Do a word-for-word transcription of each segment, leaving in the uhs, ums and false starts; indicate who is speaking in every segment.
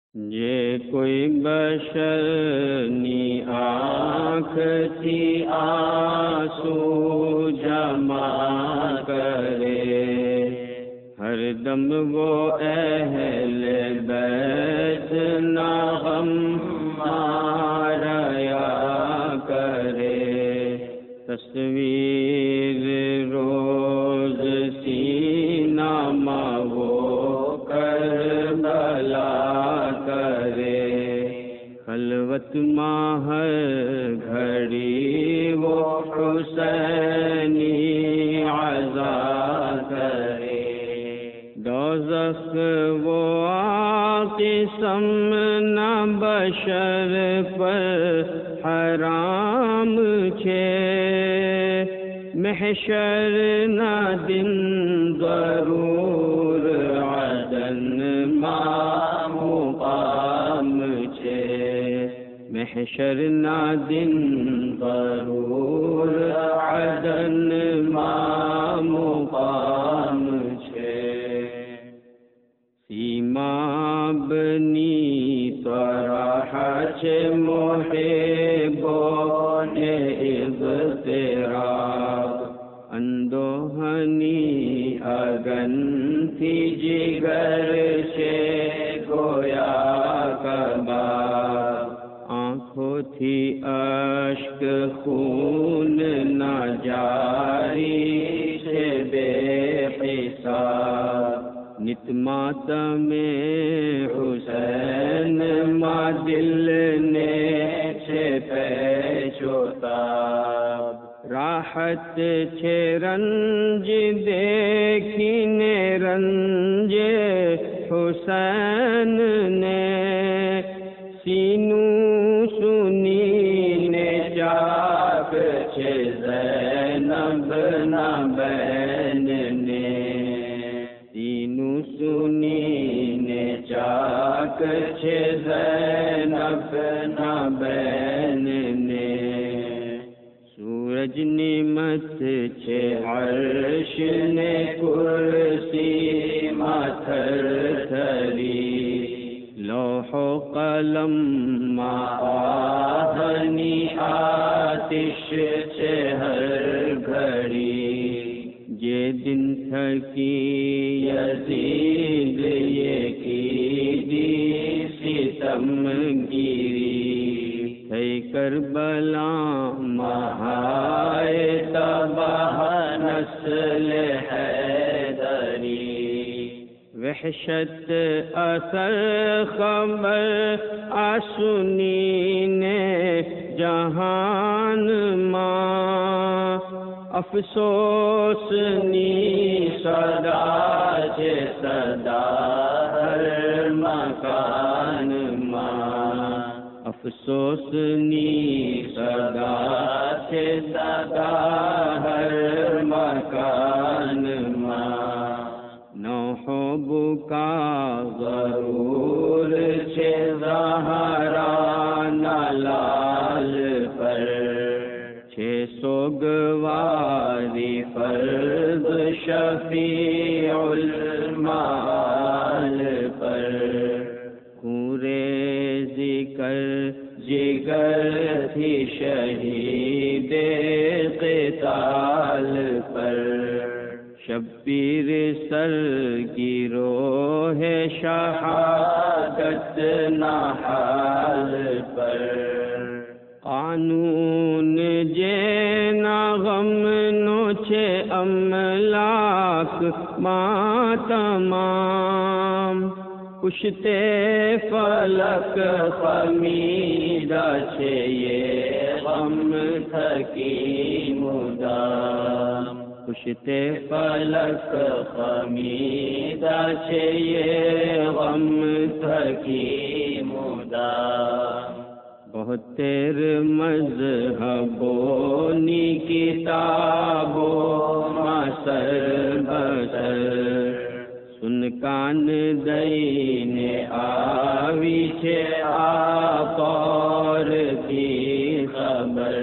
Speaker 1: یہ کوئی بشر نی آنکھ تھی آنسو جمع کرے، ہر دم وہ اہل بیت نہ غم ماریا کرے، تصویر روز سینہ میں وہ کربلا کرے، خلوت میں ہر گھڑی وہ حسینی عزا کرے، دوزخ وہ قسم نہ بشر پر حرام چھے، محشر نہ دن ضرور عدن ما مقام چھے، محشر نہ دن ضرور عدن ما مقام چھے، سیما بنی طرح چھے محبون اضطراب، اندوہنی اگن تھی جگر چھے گویا کباب، آنکھوں تھی اشک خون نہ جاری سے بے حساب، نت ماتم حسین ما دل نے چھے پیچوتا، راحت چھے رنج دیکھنے رنج حسین نے، سینو سنی نے چاک چھے زینب نہ بین نے، سینو سنی نے چاک چھے زینب نہ بین نے، سورج نعمت چھے عرش نے کرسی ماتھر تھری، لوح و قلم ما آہنی آتش چھے ہر گھڑی، یہ دن تھکی یزید یہ کی دی ستم گیری، ہے کربلا مہائے تباہ نسل حیدری، وحشت اثر خبر آسنی نے جہان ماں، افسوس نی صدا چھے صدا ہر مکان ماں، افسوس نی صدا چھے صدا ہر مکان ماں، نوح بکا ضرور چھے زہرا نلال پر، چھے سوگواری فرض شفیع المال پر، پورے ذکر جگر تھی شہید قتال پر، شبیر سر کی روح شہادت نحال پر، قانون جینا غم نوچے املاک ما تمام، کشتے فلک خمیدہ چھے یہ غم تھکی مدام، کشتے فلک خمیدہ چھے یہ غم تھکی مدام، بہت تیر مذہبونی کتابوں ما سر بسر، سن کان دینے آوی چھے آقار کی خبر،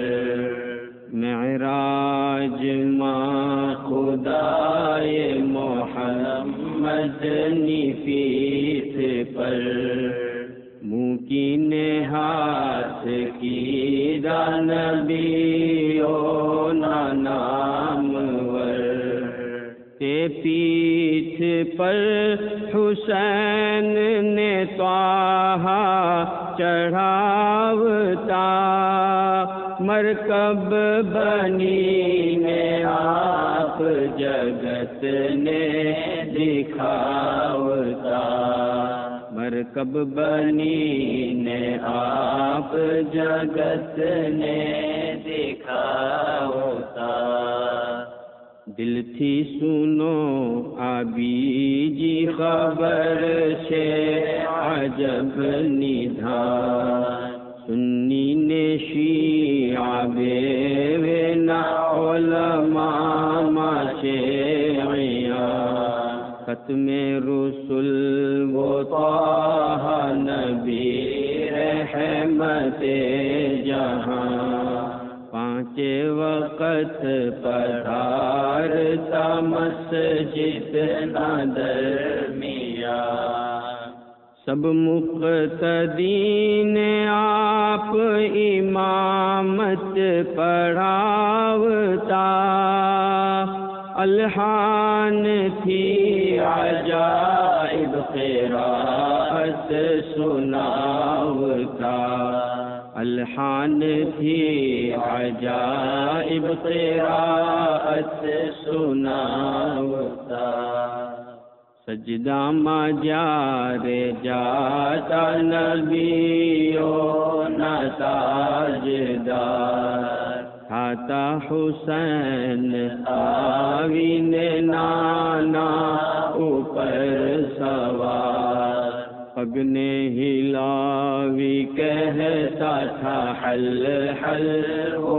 Speaker 1: معراج ما خدائے محمد نفیت پر، پر حسین نے طٰہٰ چڑھاوتا، مرکب بنی میں آپ جگت نے دکھاوتا، مرکب بنی نے آپ جگت نے دکھاوتا۔ دل تھی سنو آبی جی خبر سے عجب نِدھان، سنی نے شیعہ بے نا علماء ماشیعیان، ختم رسل وہ طٰہٰ نبی رحمت جہاں، پانچ وقت پڑھارتا مسجد نہ درمیان، سب مقتدین آپ امامت پڑھاوتا، الحان تھی عجائب قرأت سناوتا، الحان تھی عجائب قرأت سناوتا، سجدہ میں جارے جاتا نبیوں نہ تاجدار، تھا حسین آوین نانا اوپر سوار، پگ نے ہلاوی کہتا تھا حل حل وہ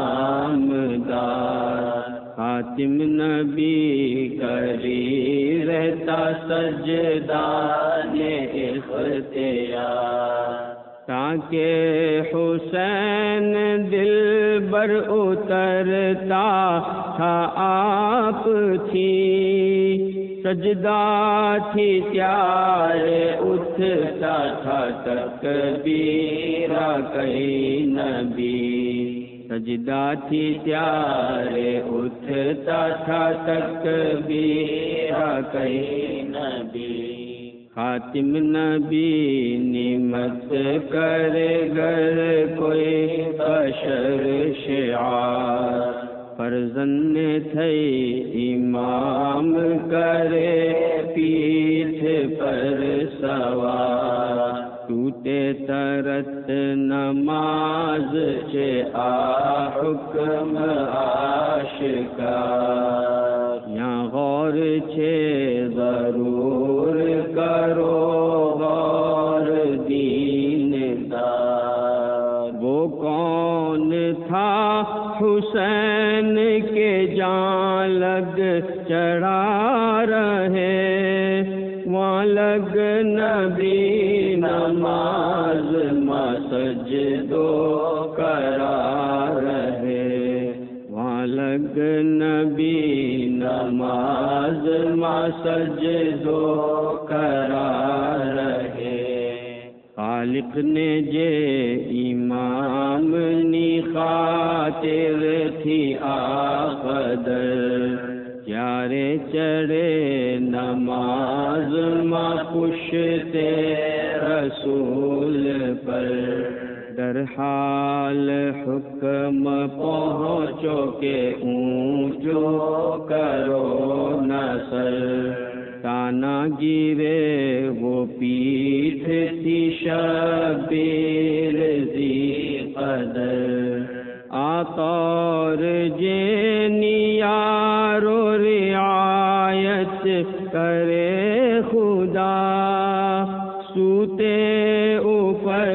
Speaker 1: نامدار، خاتم نبی کری رہتا سجدان اختیار، تاکہ حسین دل بر اترتا تھا آپ تھی، سجدہ تھی تیار اٹھتا تھا تکبیرہ کہیں نبی، سجدہ تھی تیار اٹھتا تھا تکبیرہ کہیں نبی، خاتم نبی نعمت کرے گر کوئی بشر شعار، فرزند تھئی امام کرے پیٹھ پر سوار، ٹوٹے ترت نماز چے آ حکم آشکار، یا غور چھے ضرور کرو غور دین دار، وہ کون تھا حسین کے جان لگ چڑھا رہے، وہاں لگ نبی نماز میں سجدو کرا رہے، وہاں لگ نبی نماز میں سجدو کرا رہے، خالق نے جے امام نی خاطر تھی آقدر، پیارے چڑھے نماز میں پشتے رسول پر، در حال حکم پہنچو کہ اونچو کرو نسل، تانا گرے وہ پیٹھ تھی شبیر ذی قدر، آطور جینی یارو رعایت کرے خدا، سوتے اوپر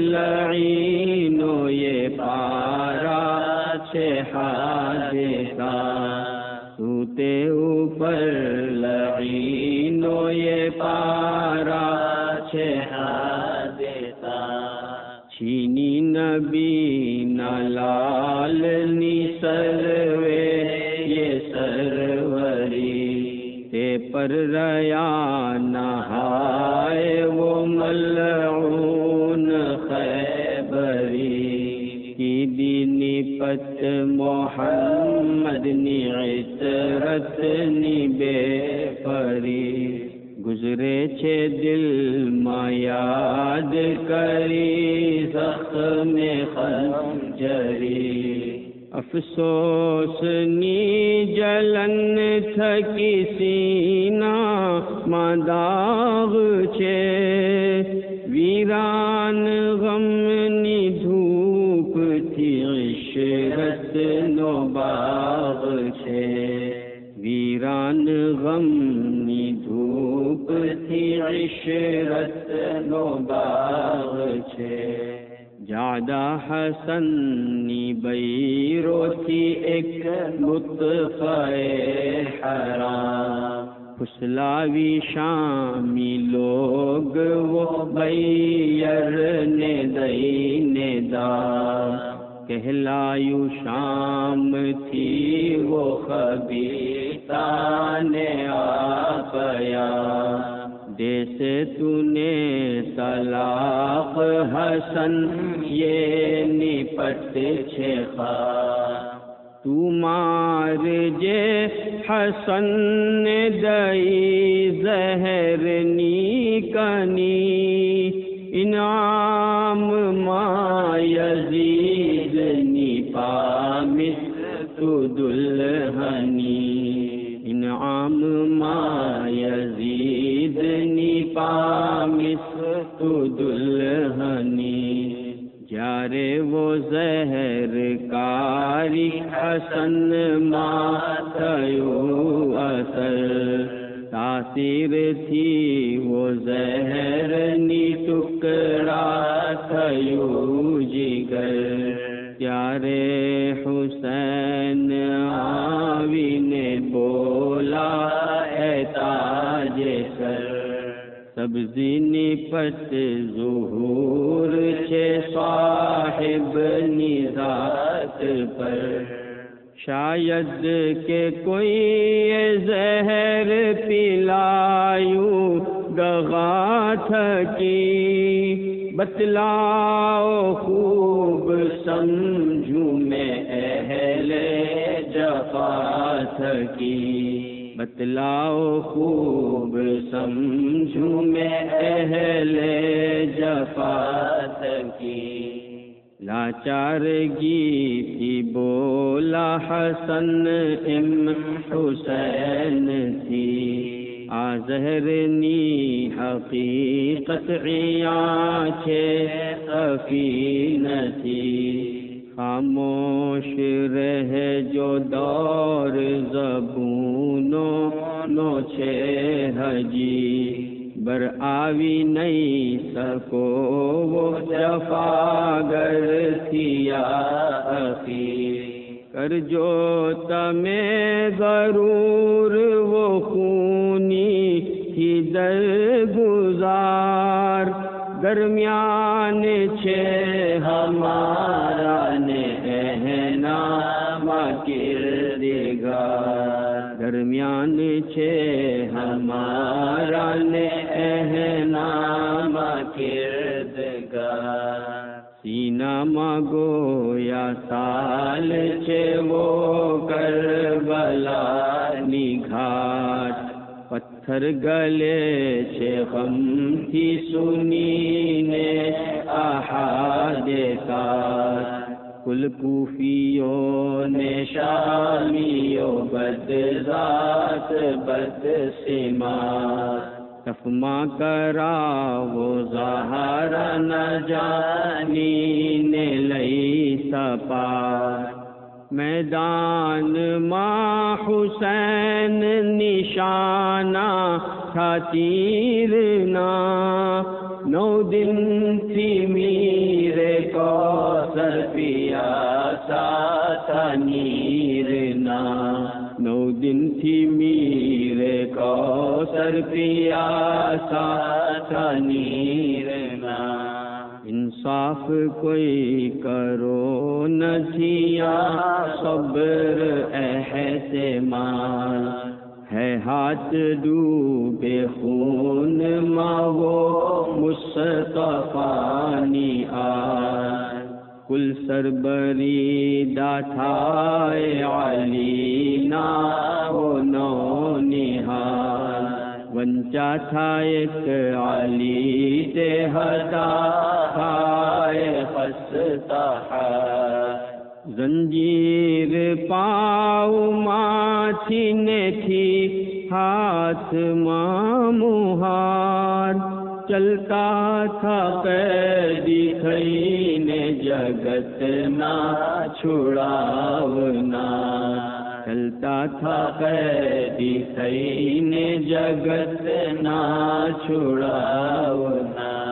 Speaker 1: لعینو یہ پارا چھے حادثہ، سوتے اوپر لعینو یہ پارا چھے حادثہ، چھینی نبی نلال نی سروے یہ سروری، تے پر ریا نہائے وہ ملعون خیبری، کی دینی پت محمد نی عطرت نی بے پری، ماں یاد کری زخم خنجری افسوس نی جلن تھکی سینہ ماں داغ چھے ویران غم نی دھوپ تھی عشرت نو باغ چھے ویران غم نی دھوپ تھی عشرت نو باغ چھے جادہ حسن نی بیرو تھی ایک لطفہ حرام پھسلاوی شامی لوگ وہ بیر نے دینے دا کہلایو شام تھی وہ خبیثان آپیا جیسے تو نے طلاق حسن یہ نپٹ چھے خواہ تو مار جے حسن دئی زہر نی کنی انعام ما یزید نی پامس تو دلہنی انعام ما یزید نی پامس تو دلہنی جارے وہ زہر کاری حسن ما تیو اثر تاثیر تھی وہ زہر نی ٹکڑا تیو جگر پیارے حسین آوی نے بولا اے تاج سر سبزی نپت ظہور چھے صاحب نذات پر شاید کہ کوئی زہر پلایوں گغا تھکی بتلاؤ خوب سمجھوں میں اہل جفا تھکی بتلاؤ خوب سمجھوں میں اہل جفات کی لاچارگی تھی بولا حسن ام حسین تھی آزہرنی حقیقت عیاں چھے سفین تھی خاموش رہ جو دور زبونو نو چھے حجی بر آوی نہیں سکو وہ جفاگر تھیا اخی کر جو تمہیں ضرور وہ خونی تھی در گزار درمیان چھے ہمارا نے احنام کردگار درمیان چھے ہمارا نے احنام کردگار سینہ مگو یا سال چھے وہ کربلا نگھاٹ پتھر گلے چھے غم تھی سنی نے احادیثات کل کوفیوں نے شامیوں بد ذات بد سمات تفما کرا وہ ظاہر نہ جانی نے لئی سپار میدان ماں حسین نشانہ تھا تیرنا نو دن تھی میرے کوثر پیاسا تھا نیرنا نو دن تھی میرے کوثر پیاسا تھا نیرنا انصاف کوئی کرو نسیا صبر احتمال ہے ہاتھ ڈوبے خون ماں وہ مصطفیٰ نی آن کل سربری داتھائے علی نا وہ نو نہال و بنچا تھا ایک علی دیہتا ہائے خستہ حال، زنجیر پاؤں ماں چھینے تھی ہاتھ ماں مہار، چلتا تھا قیدی کھینے جگت نہ چھڑاونا، چلتا تھا قیدی کھینے جگت نہ چھڑاونا۔